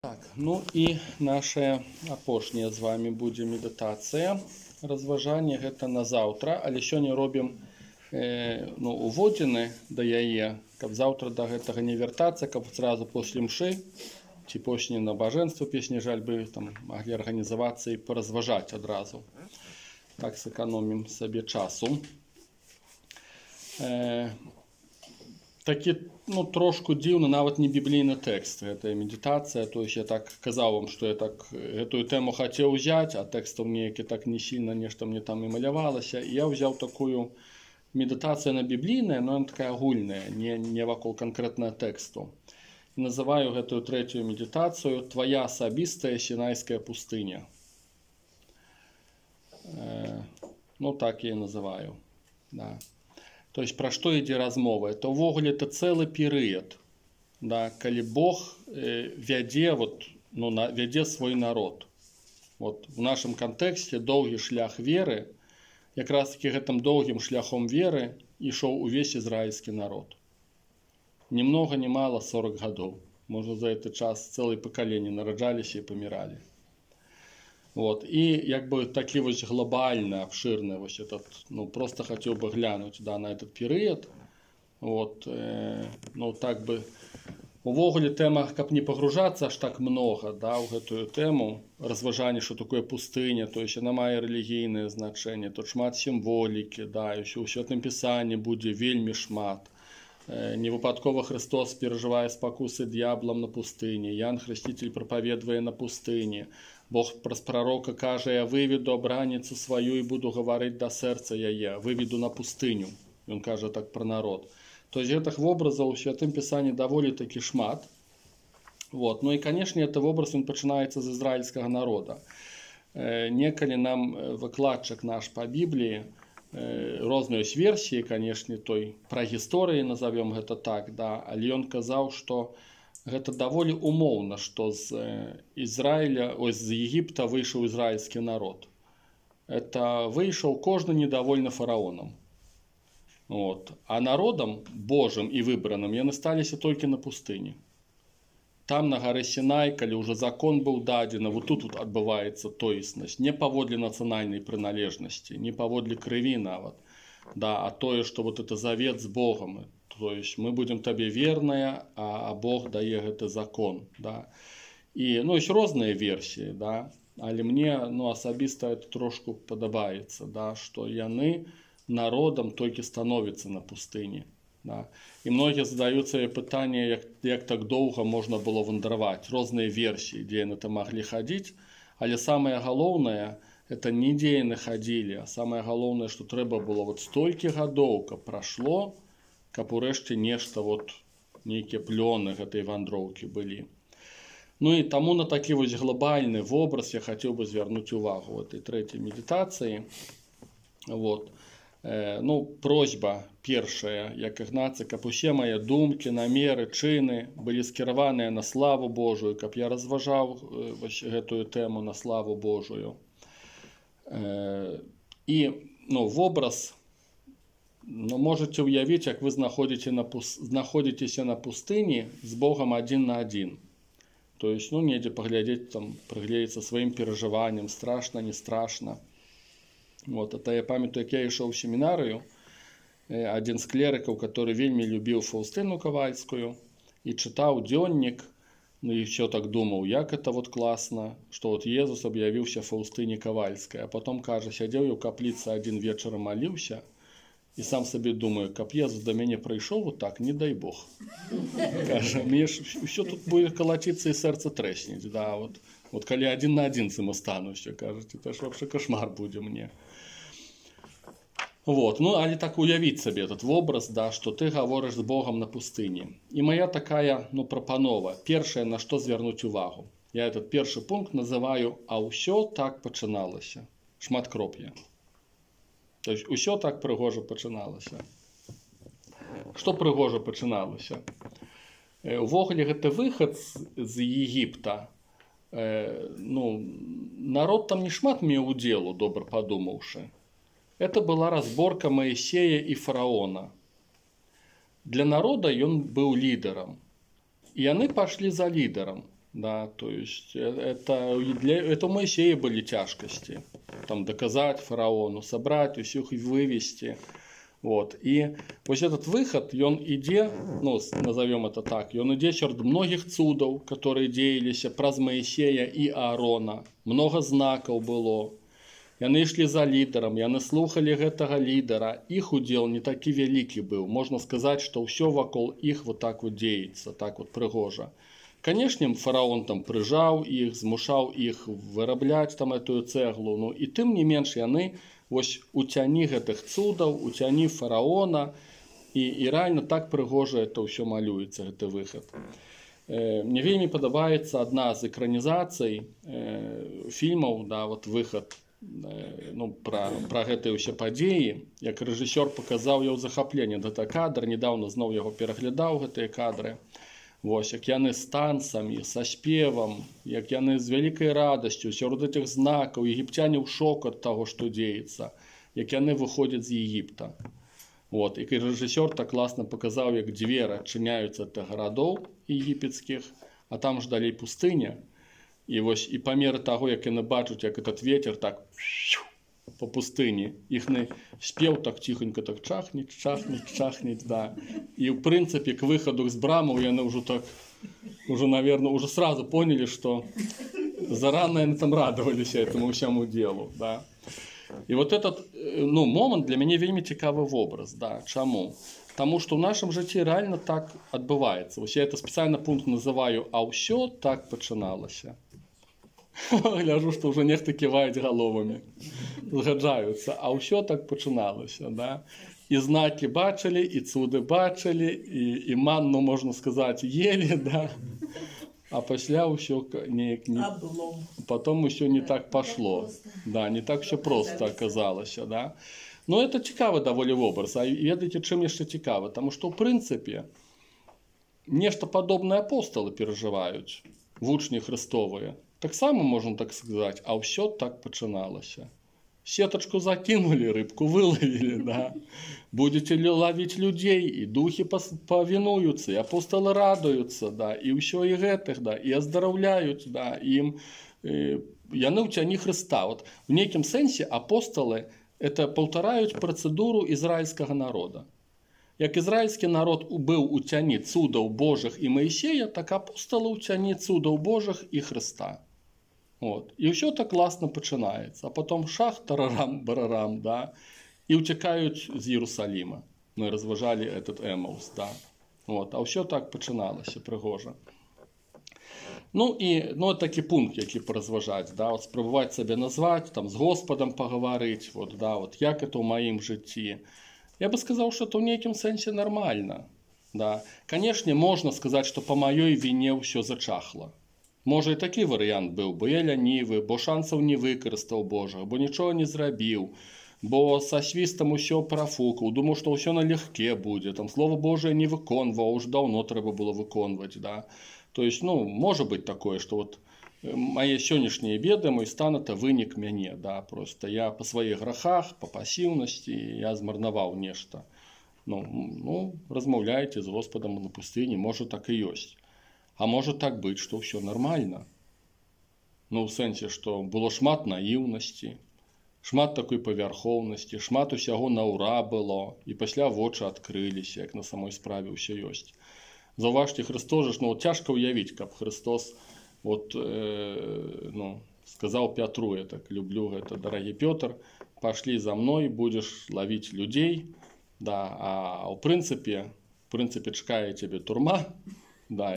Так, ну і наша апошняя з вами будзе медытацыя. Разважанне гэта на заўтра, але сёння робім уводзіны да яе, каб заўтра да гэтага не вяртацца, каб сразу после мшы ці пошні набажэнства песні жальбы там маглі арганізавацца і паразважаць адразу. Так сэканомім сабе часу. Такі трошку дзіўны, нават не біблійны тэкст, гэта медытацыя, то есть я так казаў вам, што я так гэтую тэму хацеў узяць, а тэкстаў неякі так не сильна нешта мне там і малявалася, і я ўзяў такую медытацыя на біблійная, но она такая агульная, не вакол канкрэтнага тэксту. І называю гэтую трэцюю медытацыю «Твоя асабістая сінайская пустыня». Так я і называю, да. То есть пра што ідзе размова? Это ўвогуле это цэлы перыяд, да, калі Бог вядзе свой народ. В нашым кантэксце доўгі шлях веры, якраз таки гэтым доўгім шляхом веры ішоў увесь ізраільскі народ. Ни много ни мало 40 гадоў. Можа, за этот час цэлыя пакаленні нараджаліся і паміралі. І як бы такі вось глобальны, обширны вось этот, просто хотел бы глянуть, да, на этот перыяд. Так бы увогуле тэма, каб не погружацца аж так много, да, ў гэтую тэму разважання, што такое пустыня, то есть она мае рэлігійнае значэнне, тут шмат сімволікі, да, і ў Святым Пісанні будзе вельмі шмат. Невыпадкова Христос перажывае спакусы д'яблам на пустыні, Ян Хрысціцель прапаведвае на пустыні. Бог праз прарока кажа: «Я выведу абраніцу сваю і буду гаварыць да сэрца яе, выведу на пустыню». Ён кажа так пра народ. То есть гэтых вобразаў у Святым Пісанні даволі такі шмат. І, канешне, гэты вобраз ён пачынаецца з ізраільскага народа. Некалі нам выкладчык наш па Бібліі, розныя версіі, канешне, той пра гісторыі, назовём гэта так, да, але ён казаў, што гэта даволі умоўна, што з Егіпта выйшаў ізраільскі народ. Это выйшаў кожны недовольны фараонам. А народам Божым і выбраным яны сталіся толькі на пустыні. Там на гары Сінай, калі ўжо закон быў дадзены, тут адбываецца тоеснасць, не паводле нацыянальнай прыналежнасці, не паводле крыві нават, да, а тое, што это завет з Богом. То есть мы будем табе верныя, а Бог дае гэты закон, да. І ёсць розныя версіі, да, але мне асабіста это трошку падабаецца, да, што яны народам толькі становяцца на пустыні, да. І многія задаюць сабе пытанне, як так доўга можна было вандраваць, розныя версіі, дзе яны там маглі хадзіць, але самае галоўнае, это не дзе яны хадзілі, а самае галоўнае, што трэба было столькі гадоў, каб прашло, каб урэшце нешта, нейкія плёны гэтай вандроўкі былі. І таму на такі вось глобальны вобраз я хацеў бы звярнуць увагу ў этой трэцяй медытацыі. Просьба першая, як Ігнацый, каб усе мае думкі, намеры, чыны былі скіраваныя на славу Божую, каб я разважаў гэтую тэму на славу Божую. І вобраз, можете ўявіць, як вы знаходзіцеся на пустыні з Богом адзін на адзін. То есть, недзе паглядзець, прыгледзецца сваім перажыванням, страшна, не страшна. Это я памятаю, як я ішоў у семінарыю, адзін з клерыкаў, который вельмі любіў Фаўстыну Кавальскую і чытаў дзённік, і ўсё так думаў, як это класна, што Езус аб'явіўся Фаўстыне Кавальскай, а потом кажа, сядзеў я ў капліцы адзін вечар моліўся, і сам сабе думаю, каб Езус да мяне прыйшоў так, не дай Бог. Кажа, мне ж усё тут будзе калаціцца і сэрца трэсніць, да, калі адзін на адзін з ім астануся, кажаце, это ж вообще кошмар будзе мне. Але так уявіць сабе этот вобраз, да, што ты гаворыш з Богом на пустыні. І моя такая, прапанова, першае, на што звярнуць увагу. Я этот першы пункт называю «А ўсё так пачыналася». Шматкроп'е. То есть, усё так прыгожа пачыналася. Што прыгожа пачыналася? Увогуле, гэты выхад з Егіпта, народ там не шмат меў удзелу, добра падумаўшы. Это была разборка Моисея и фараона. Для народа ён быў лідарам. І яны пашлі за лідарам. Да, то есть это у Моисея были тяжкости. Там доказать фараону, собрать, всех вывести. Вот. И вот этот выход, он ідзе, ну, назовем это так, он ідзе сярод многих цудаў, которые дзеяліся праз Моисея и Аарона. Много знакаў было. Яны ішлі за лідарам, яны слухали гэтага лідара. Іх удзел не такі вялікі быў. Можна сказаць, што ўсё вакол іх вот так вот дзеецца, так вот прыгожа. Конечно, фараон там прыжаў іх, змушаў іх вырабляць там эту цэглу, ну і тым не менш яны вось у цяні гэтых цудаў, у цяні фараона, і рэальна так прыгожа это ўсё малюецца, гэты выхад. Мне вельмі падабаецца адна з экранізацый фільмаў, да, вот выхад, ну, пра гэтыя ўсе падзеі, як рэжысёр паказаў я ў захапленні гэта кадр, недавно зноў яго пераглядаў гэтыя кадры. Вось, як яны з танцамі, са спевам, як яны з вялікай радасцю, сярод этих знакаў, егіпцяне ў шок ад таго, што дзеецца, як яны выходзяць з Егіпта. Вот, і рэжысёр так класна паказаў, як дзверы адчыняюцца ад гарадоў егіпецкіх, а там ж далей пустыня. І вось і па меры таго, як яны бачаць, як этот ветер так по пустыне, іхны спеў так ціхонька так чахнець, да. І в прынцыпе к выходу з брамаў яны ўжо так, наверное, уже сразу поняли, что зарано яны там радовались этому всему делу, да. І вот этот, ну, момент для мяне вельмі цікавы вобраз, да. Чаму? Таму што ў нашым жыцці рэальна так адбываецца. Вось я это спецыяльна пункт называю, а ўсё так пачыналася. Гляжу, што ўжо нехта ківаюць галовамі, згаджаюцца, а ўсё так пачыналася, да. І знакі бачылі, і цуды бачылі, і манну, можна сказаць, ели, да. А пасля ўсё неяк не... Потом ўсё не так пашло, да, не так ўсё проста аказалася, да. Но это цікавы даволі вобраз, а ведаеце, чым яшчэ цікавы? Таму што, ў прынцыпе, нешта падобнае апосталы перажываюць, вучні Христовыя. Таксама можна так сказаць, а ўсё так пачыналася. Сетачку закинули, рыбку выловили, да. Будете ловить людей, и духи повинуются, и апостолы радуются, да, и ўсё і гэтых, да, и аздараўляюць, да, ім яны ў цяні Христа. Вот в нейкім сэнсе апостолы это паўтараюць працэдуру ізраільскага народа. Як ізраільскі народ быў у цяні цудаў Божых і Моисея, так апостолы ў цяні цудаў Божых і Христа. Вот. І ўсё так класна пачынаецца. А потом шах, тарарам, барарам, да, і ўцякаюць з Иерусалима. Мы разважалі этот Эмаус, да. Вот. А ўсё так пачыналася прыгожа. Ну і такі пункт, які паразважаць, да, вот спрабаваць сабе назваць, там з Господом пагаварыць, вот, да, вот як это ў маім жыцці. Я бы сказаў, што это ў нейкім сэнсе нармальна, да. Канешне, можна сказаць, што па маёй віне ўсё зачахла. Можа і такі варыянт быў, бо я лянівы, бо шансаў не выкарыстаў Божых, бо нічога не зрабіў, бо са свістам усё парафукаў, думаў, што ўсё налегке будзе, там Слово Божие не выконваў, уж даўно трэба было выконваць, да. То есть, ну, можа быць такое, што вот мае сённяшнія беды, мой стан это вынік мяне, да, просто я па сваіх грахах, па пасіўнасці, я змарнаваў нешта. Ну, размаўляйце з Господам на пустыні, можа так і ёсць. А можа так быць, што ўсё нармальна. Ну, ў сэнсе, што было шмат наіўнасці, шмат такой павярхоўнасці, шмат усяго на ўра было, і пасля вочы адкрыліся, як на самой справе ўсё ёсць. Заўважце, Христос, ну, цяжка ўявіць, каб Христос вот, сказаў Пятру, я так люблю гэта, дарагі Пётр, пашлі за мной, будзеш лавіць людзей, да, а ў прынцыпе чакае цябе турма, да,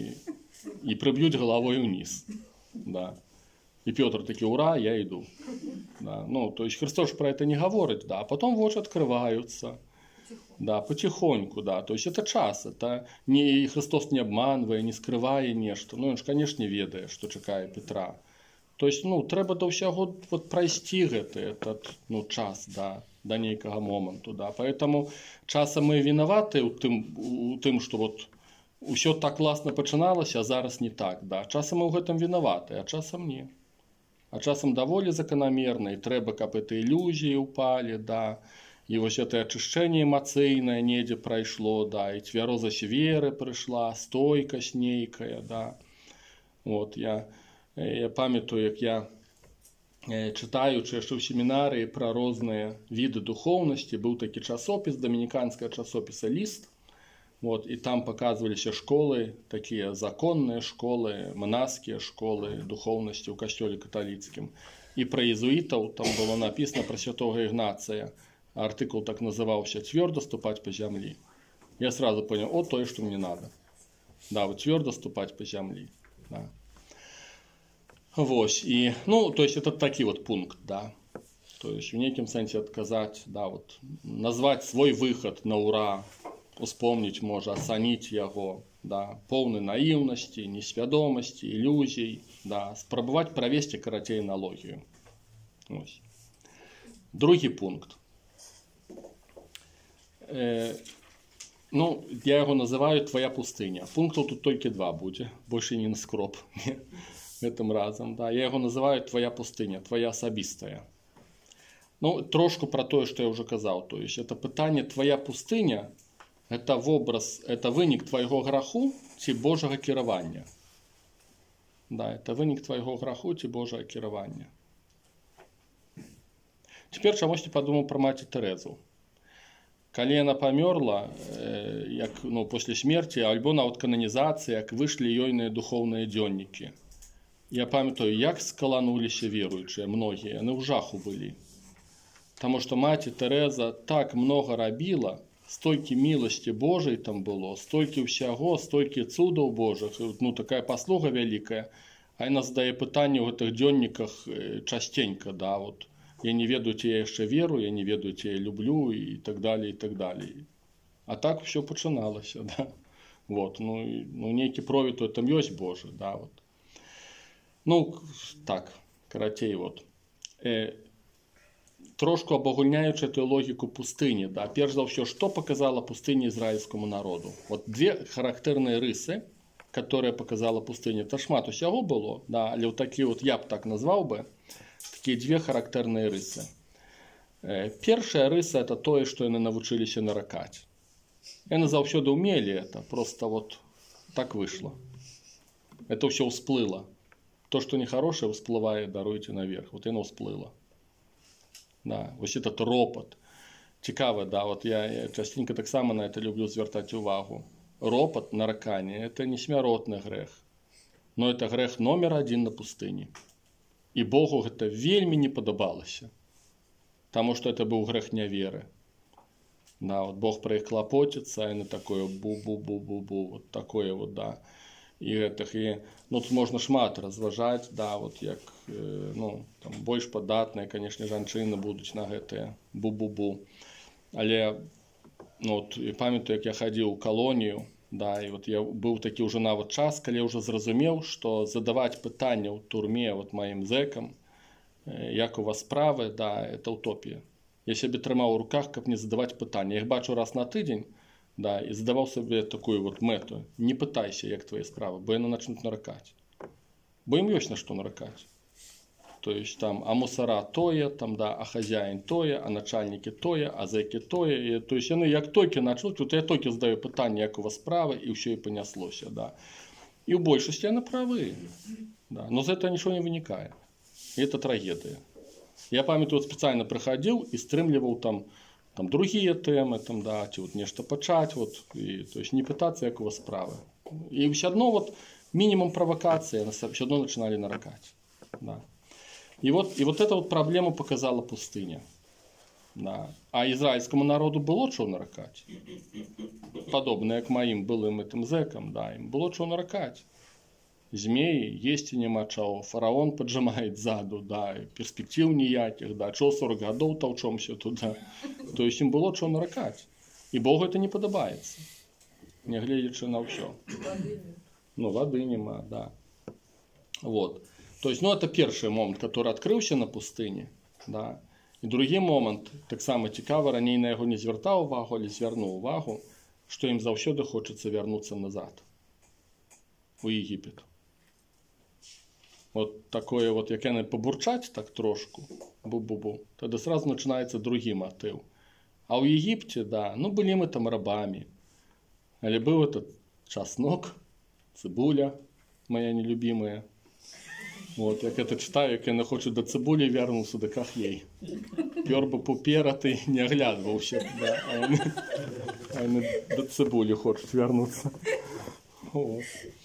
и прибьют головой вниз, да. И Петр таки, ура, я иду, да. Ну, то есть Христос про это не говорит, да, а потом вочи открываются, да, потихоньку, да, то есть это час, это не Христос не обманывая, не скрывая нечто, ну, он же, конечно, ведает, что чакае Петра. То есть, ну, трэба до ўсяго вот прайсці этот, ну, час, да, до нейкага моманту, да, поэтому часам мы виноваты у тым, что вот усё так класна пачыналася, а зараз не так, да. Часам мы ў гэтым вінаваты, а часам не. А часам даволі заканамерна, і трэба, каб этой ілюзіі ўпалі, да. І вось это ачышчэнне эмацыйнае недзе прайшло, да, і цвярозасць веры прыйшла, стойкасць нейкая, да. От, я пам'ятаю, як я, читаючи яшчэ ў семінарыі пра розныя віды духоўнасці, быў такі часопіс, дамініканскага часопіса «Ліст». Вот, і там показываліся школы, такія законныя школы, манаскія школы духоўнасці ў касцёле каталіцкім. І пра езуітаў там было написано пра святого Ігнацыя. Артыкул так называўся «Твердо ступать по земле». Я сразу понял, о, то, что мне надо. Да, вот твердо ступать по земле. Да. Вот, и, ну, то есть это такой вот пункт, да. То есть в неким сенсе отказать, да, вот, назвать свой выход на ура, успомнить можно, оценить его, да, полной наивности, несвядомости, иллюзий, да, спробовать провести карацей аналогию. Вот. Другий пункт. Ну, я его называю «Твоя пустыня». Пунктов тут только 2 будет, больше не наскроб этим разом. Да. Я его называю «Твоя пустыня», «Твоя особистая». Ну, трошку про то, что я уже сказал. То есть, это питание «Твоя пустыня» – это образ, это вынік твоего граху ці Божого кіравання. Да, это вынік твоего граху ці Божого кіравання. Теперь чамусьці подумал про маці Терезу. Калі яна памёрла, як, ну, после смерти, альбо нават кананізацыі, як вышлі ёйныя духоўныя дзённікі. Я памятаю, як скалануліся веруючыя, многія, яны ў жаху былі. Таму што маці Тереза так много рабіла, столькі міласці Божай там было, столькі ўсяго, столькі цудаў Божых, ну, такая паслуга вялікая, а яна задае пытанне ў гэтых дзённіках частенька, да, вот. Я не ведаю, ці я яшчэ веру, я не ведаю, ці я люблю, і так далее, і так далее. А так все пачыналася, да. Вот, ну, нейкі провід там ёсць Божы, да, вот. Ну, так, карацей, вот. Трошку абагульняючы эту логіку пустыні, да. Перш за ўсё, што показала пустыня ізраільскаму народу? Вот две характэрныя рысы, которые показала пустыня. Та шмат усяго было, да, але вот такі вот, я б так назваў бы, такие две характерные рысы. Первая рыса – это то, что они научились наракать. Они заўсёды умели это, просто вот так вышло. Это все всплыло. То, что нехорошее, всплывает, даруйте наверх. Вот оно всплыло. Да, вот этот ропот. Цікаво, да, вот я частенько так само на это люблю звертать увагу. Ропот, наракание – это не смяротный грех, но это грех номер 1 на пустыне. І Богу гэта вельмі не падабалася, таму што это быў грэх няверы. Да, вот Бог пра іх клапоціцца, і на такое бу-бу-бу-бу-бу, вот такое вот, да. І гэтых, і, ну, тут можна шмат разважаць, да, вот як, ну, там, больш падатныя, канешне, жанчыны будуць на гэтае бу-бу-бу. Але, ну, вот, і памятаю, як я хадзіў у калонію, да, и вот я был таки уже нават час, когда я уже зразумел, что задавать пытания в турме вот моим зэкам, як у вас справы, да, это утопия. Я себе трымаў у руках, как не задавать пытания. Я их бачу раз на тыдзень, да, и задавал себе такую вот мету. Не пытайся, як твои справы, бо яны начнут наракать. Бо им ёсць на что наракать. То есть там, а мусора тое, там, да, а хозяин тое, а начальники тое, а зэки тое. И, то есть яны як толькі начнут, вот я толькі задаю пытанне, як у вас справы, и ўсё и понеслося, да. И у большасці яны правы, да, но за это ничего не вынікае. И это трагедия. Я памятаю, вот специально приходил и стрымліваў там другие темы, там, да, ці вот нешта пачаць, вот, и, то есть не пытаться, як у вас справы. И все одно вот минимум провокации, все одно начинали наракать, да. И вот эта вот проблема показала пустыня. Да. А израильскому народу было что наракать. Подобно як моим былым этим зэкам, да, им было что наракать. Змеи, есть и нема чаго. Фараон поджимает заду, да, перспектив ніяких, да, чого 40 годов толчомся туда. То есть им было что наракать. И Богу это не подобается. Не глядячи на все. Ну, воды нема, да. Вот. То есть, ну, это первый момент, который открылся на пустыне, да. І другий момент, так само цікаво, раней на його не звертав увагу, але звернув увагу, що їм завжди хочеться вернутися назад, у Єгипет. От такое, от, як вони побурчать так трошку, бу-бу-бу, тоді сразу починається другий мотив. А у Єгипті, да, ну, були ми там рабами, але був этот чеснок, цибуля, моя нелюбимая. Вот, як это читаю, як я хочу до цибулі вернуться, до кахлей. Пёр бы пуператый, не оглядывался, да, а они до цибулі хочуть вернуться. Вот.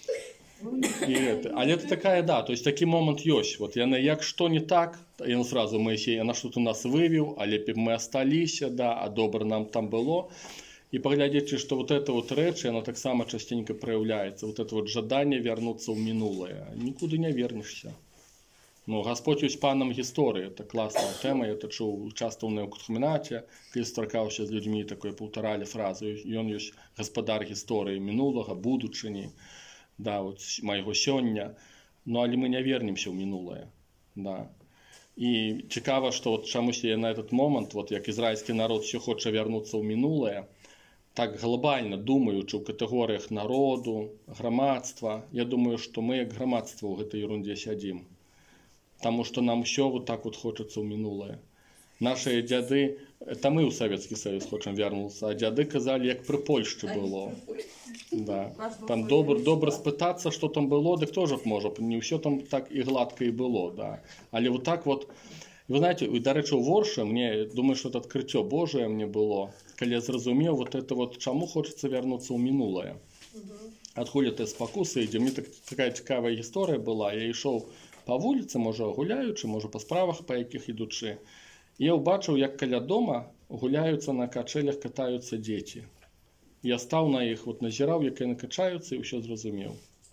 Але это такая, да, то есть такий момент ёсць. Вот яны, як што не так, ён сразу Моисей, яна что-то нас вывел, а лепей мы осталіся, да, а добра нам там было. И поглядите, что вот это вот речь, она так само частенько проявляется. Вот это вот жадание вернуться в минулое. Никуда не вернешься. Но Господь есть паном истории. Это классная тема. Я это чув часто в неокутхминате, когда строкался с людьми, такой повторали фразу. И он есть господар истории минулого, будучини, да, вот моего сёння. Но але мы не вернемся в минулое. Да. И цікаво, что вот чомусь я на этот момент, вот як израильский народ все хоче вернуться в минулое, так глобально думаючи в категоріях народу, громадства, я думаю, что мы як громадство в этой ерунде сядим. Потому что нам все вот так вот хочется в минулое. Наши дяды, это мы в Советский Союз хочем вернуться, а дяды казали, як при Польщі було. Да. Там добре спитатися, що там було, так теж може, не все там так і гладко і було. Да. Але вот так вот, вы знаете, до речі, у Ворше, мне, думаю, что это открытие Божие мне было, когда я зрозумел, вот это вот, чему хочется вернуться в минулое. Откуда это спокуси, де мені така цікава історія була, я йшов по вулиці, може гуляючи, може по справах, по яких ідучи. І я побачив, як каля дома гуляються на качелях, катаються діти. Я став на їх, от назирав, як вони качаються, і все зрозумів.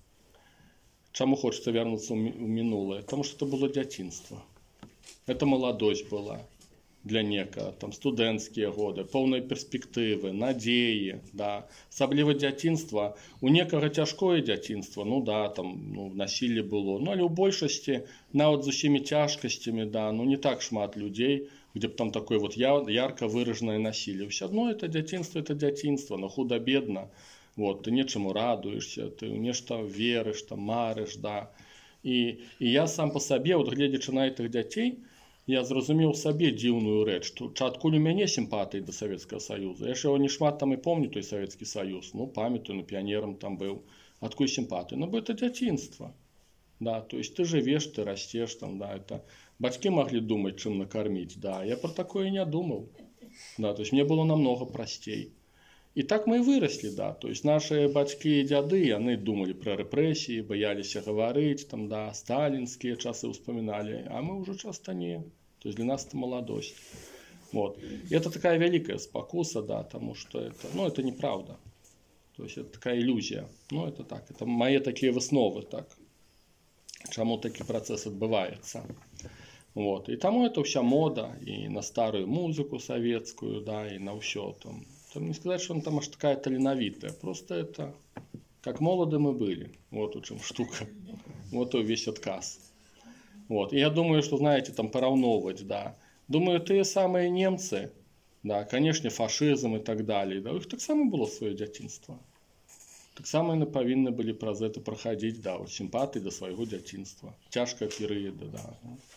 Чому хочеться вернутися в минуле? Тому що це було дитинство. Это молодость была для некого, там студентские годы, полной перспективы, надеи, да. Особливо дитинство. У некого тяжкое дитинство, ну да, там насилие было. Ну, але у большости, навіть з усіми тяжкостями, да, ну не так шмат людей, где бы там такое вот ярко выраженное насилие. Все одно это дитинство, но худо-бедно. Вот, ты нечему радуешься, ты в нечто веришь, там, маришь, да. И я сам по себе, вот глядячи на этих детей, я зрозумів собі дивную річ, що откуда у мене симпатії до Советского Союзу. Я ж його не шмат там і пам'ятаю, той Советский Союз. Ну, пам'ятаю, ну, піонером там був. Откуда симпатії? Ну, бо це дитинство. Да, то есть ты живешь, ты растешь, там, да, это... Батьки могли думать, чем накормить, да, я про такое не думал. Да, то есть мне было намного простей. И так мы и выросли, да, то есть наши батьки и дяды, они думали про репрессии, боялись говорить, там, да, сталинские часы вспоминали, а мы уже часто не. То есть для нас это молодость. Вот. И это такая великая спокуса, да, потому что это, ну, это неправда. То есть это такая иллюзия. Ну, это так, это мои такие основы, так. Чему такой процесс отбывается. Вот. И тому это вся мода, и на старую музыку советскую, да, и на все там. Там не сказать, что он там аж такая талановитая. Просто это, как молоды мы были. Вот в чем штука. Вот и весь отказ. Вот. И я думаю, что, знаете, там поравновывать, да. Думаю, те самые немцы, да, конечно, фашизм и так далее, да, у них так само было свое дитинство. Так само они повинны были про это проходить, да, вот симпатии до своего дитинства. Тяжкая периода, да.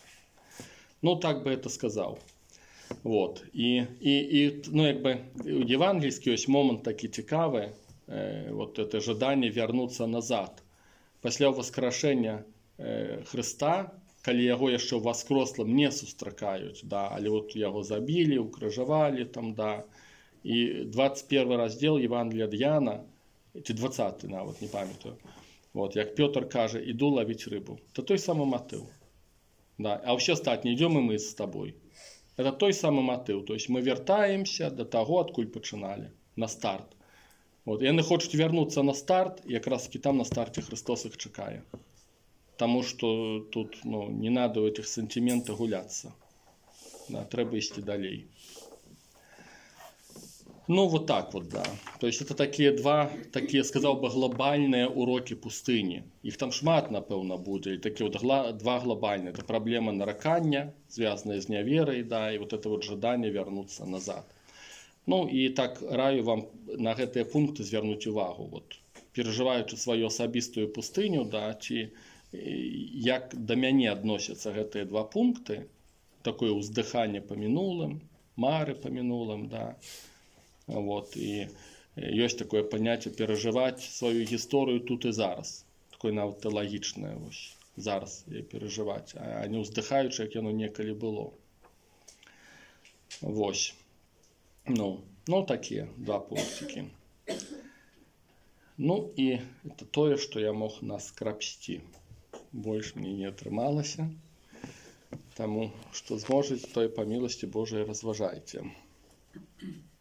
Ну, так бы это сказал. Вот. І ну, якби, у євангельській ось момент такий цікавий, от це жадання вернутися назад. Після воскрешення Христа, коли його ще воскреслим не зустрічають, да, але от його забили, укрижували, там, да. І 21 розділ Євангелія від Яна, чи 20, навіть, не пам'ятаю, от, як Петр каже, іду ловити рибу. Це той самий мотив. Да. А все остальне, йдемо ми з тобою. Это той самый мотив. То есть мы вертаемся до того, откуда починали, на старт. Вот. І вони хочуть вернуться на старт, і якраз таки там на старті Христос їх чекає. Тому що тут ну, не надо в этих сантиментах гулятися. Да, треба йти далі. Ну, вот так вот, да. То есть это такие два, такие, сказал бы, глобальные уроки пустыни. Их там шмат, напевно, буде. И такие вот два глобальные. Это проблема нарекання, зв'язаная з неверой, да, и вот это вот жадание вернуться назад. Ну, и так раю вам на гэтыя пункты звернуть увагу. Вот, переживаючи свою особистую пустыню, да, чи як до мяне адносяцца гэтыя два пункты, такое уздыхание по минулым, мары по минулым, да. Вот, и есть такое понятие переживать свою историю тут и зараз. такое нават тэалагічнае вось зараз перажываць, а не ўздыхаючы, як яно некалі было. Вось. Ну, такія два пунктики. Ну і это тое, што я мог наскрабсці. Больш мне не атрымалася. Таму, што зможаце, тое па міласці Божай разважайце.